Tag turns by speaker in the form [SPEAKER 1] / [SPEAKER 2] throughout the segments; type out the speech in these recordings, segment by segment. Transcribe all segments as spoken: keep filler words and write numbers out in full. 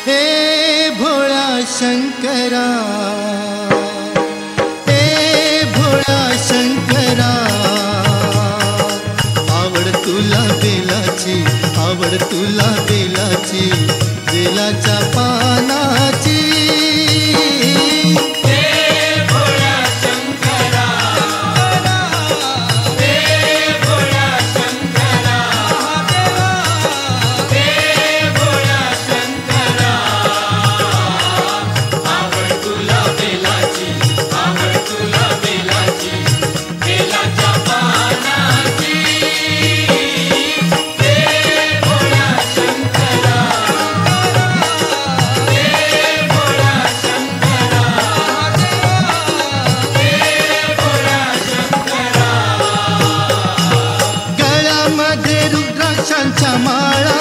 [SPEAKER 1] हे भोळा शंकरा, हे भोळा शंकरा, आवड तुला बेलाची, आवड तुला बेलाची, बेलाच्या पानाची। रुद्राक्षांच्या माळा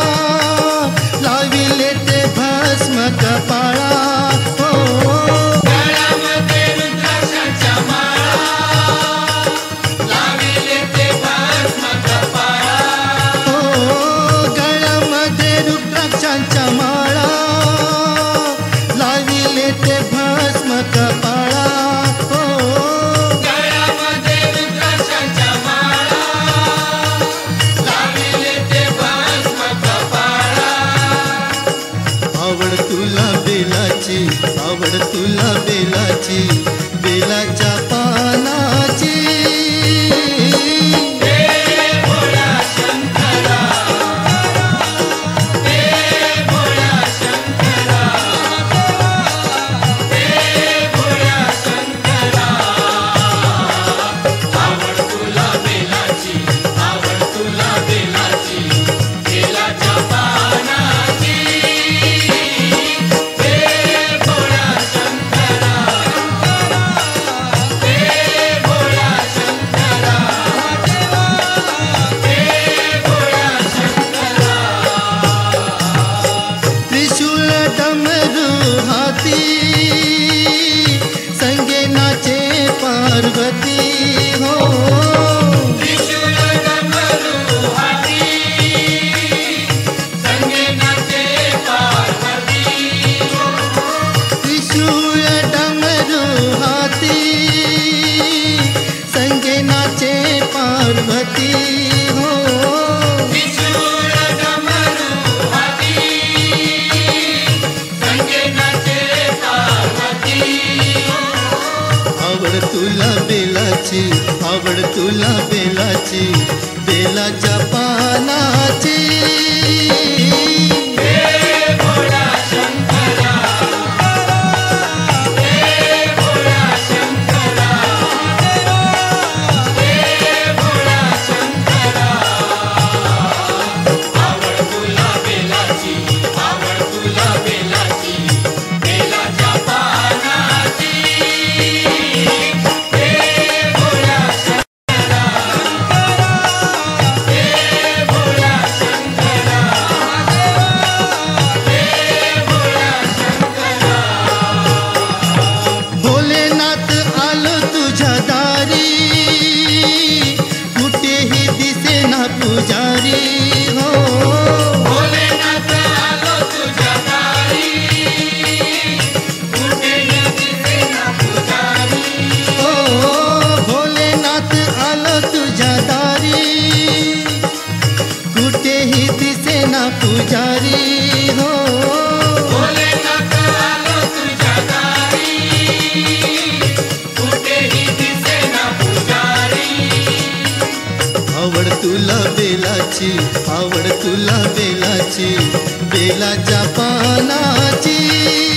[SPEAKER 1] लाविले ते भस्म कपाळा, हो
[SPEAKER 2] गळ्यामध्ये रुद्राक्षांच्या माळा लाविले ते भस्म कपाळा,
[SPEAKER 1] हो गळ्यामध्ये रुद्राक्षांच्या माळा लाविले ते भस्म कपाळा, हो
[SPEAKER 2] गळ्यामध्ये रुद्राक्षांच्या माळा लाविले ते भस्म कपाळा।
[SPEAKER 1] आवड तुला बेलाची, आवड तुला बेलाची, बेलाच्या पानाची। संगे नाचे पार्वती, हो
[SPEAKER 2] त्रिशूल डमरू हाती संगे नाचे पार्वती,
[SPEAKER 1] त्रिशूल डमरू हाती संगे नाचे पार्वती, हो
[SPEAKER 2] त्रिशूल डमरू हाती संगे नाचे पार्वती।
[SPEAKER 1] आवड तुला बेलाची, आवड तुला बेलाची, बेलाच्या पानाची। पुजारी, हो
[SPEAKER 2] भोलेनाथ आलो तुझ्या दारी, कुठेही दिसेना पुजारी,
[SPEAKER 1] हो भोलेनाथ आलो तुझ्या दारी, कुठेही दिसेना पुजारी, हो
[SPEAKER 2] भोलेनाथ आलो तुझ्या दारी, कुठेही दिसेना पुजारी।
[SPEAKER 1] आवड तुला बेलाची, आवड तुला बेलाची, बेलाच्या पानाची।